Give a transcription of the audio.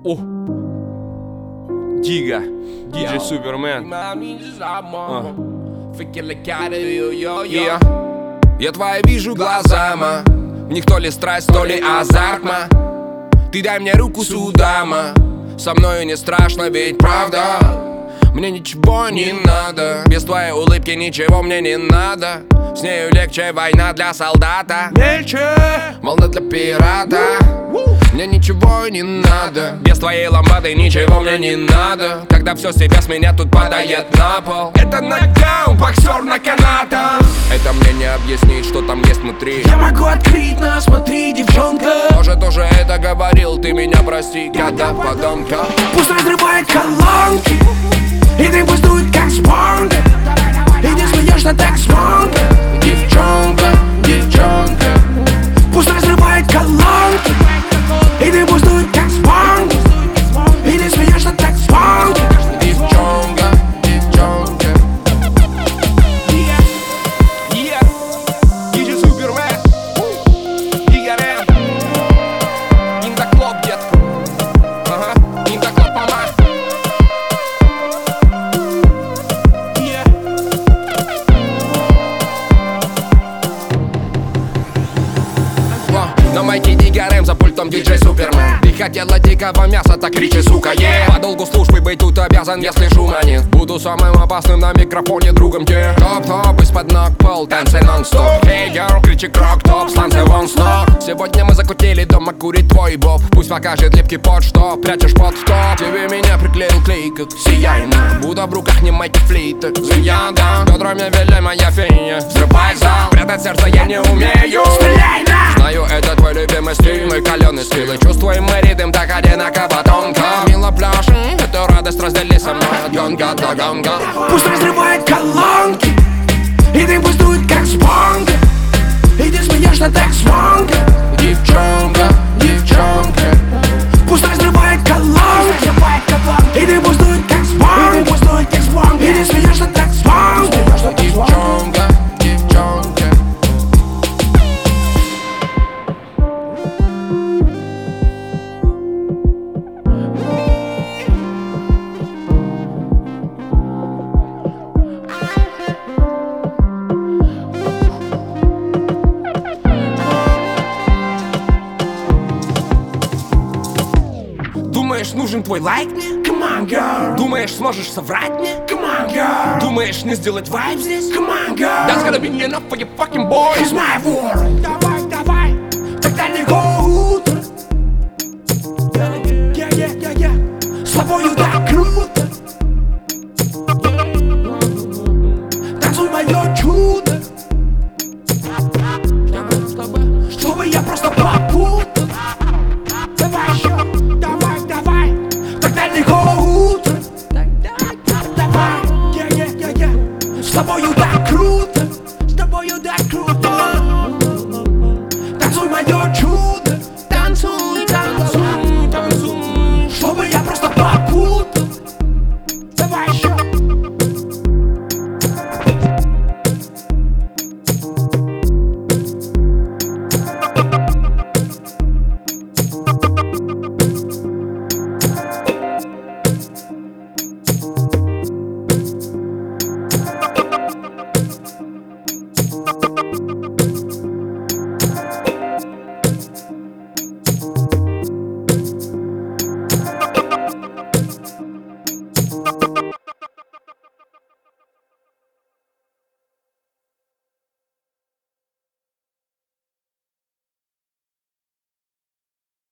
О, Дига, диджей Супермен. Я твои вижу глаза, ма. В них то ли страсть, то ли азарт, ма. Ты дай мне руку сюда, ма. Со мною не страшно, ведь правда. Мне ничего не надо. Без твоей улыбки ничего мне не надо. С нею легче, война для солдата. Мельче, волна для пирата. Мне ничего не надо. Без твоей ламбады ничего мне не надо. Когда все себя с меня тут падает на пол. Это нокдаун, боксер на канатах. Это мне не объяснить, что там есть внутри. Я могу открыть, но смотри, девчонка. Тоже это говорил, ты меня прости, когда подонка. Пусть разрывает колонки, и ты пусть дует как спонга. И не смеешься так звонко. Девчонка, девчонка. Пусть разрывает колонки, и ты пусть дует как спонга. И не смеешься так звонко. Девчонка, девчонка. Диджей Супермен. Игорем. In the club, детка. Ага, in the club, мама. На майке Игорем, за пультом диджей Супермен. Ты хотела дикого мяса, так кричи, сука, По долгу службы быть тут обязан, если шуманит. Буду самым опасным на микрофоне, другом те. Топ-топ, из-под ног пол, танцы нон-стоп. Hey, girl, кричи крок-топ, станция вон с ног. Сегодня мы закутили, дома курит твой боб. Пусть покажет липкий под, что прячешь под топ. Тебе меня приклеил клей, как сияйно. Будто в руках не майки флейта. Заяда, бедрами виляй, моя фея. Взрывай зал, прятать сердце я не умею. Стреляй на! Знаю, это твой любимый стиль, мой каленый стиль. И чувствуем мы ритм, так одинаково тонко. Мило пляж, эту радость раздели со мной от гонга до гонга. Пусть разрывает колонки, и ты пусть дует как спонга. И ты смеешься так звонко. Девчонка, девчонка. Пусть разрывает колонки, и ты пусть дует как спонга. И ты смеешься так звонко. Девчонка, девчонка. Думаешь, нужен твой лайк мне? Come on, girl. Думаешь, сможешь соврать мне? Come on, girl. Думаешь, не сделать вайб здесь? Come on, girl. That's gonna be enough for your fucking boys. It's my world.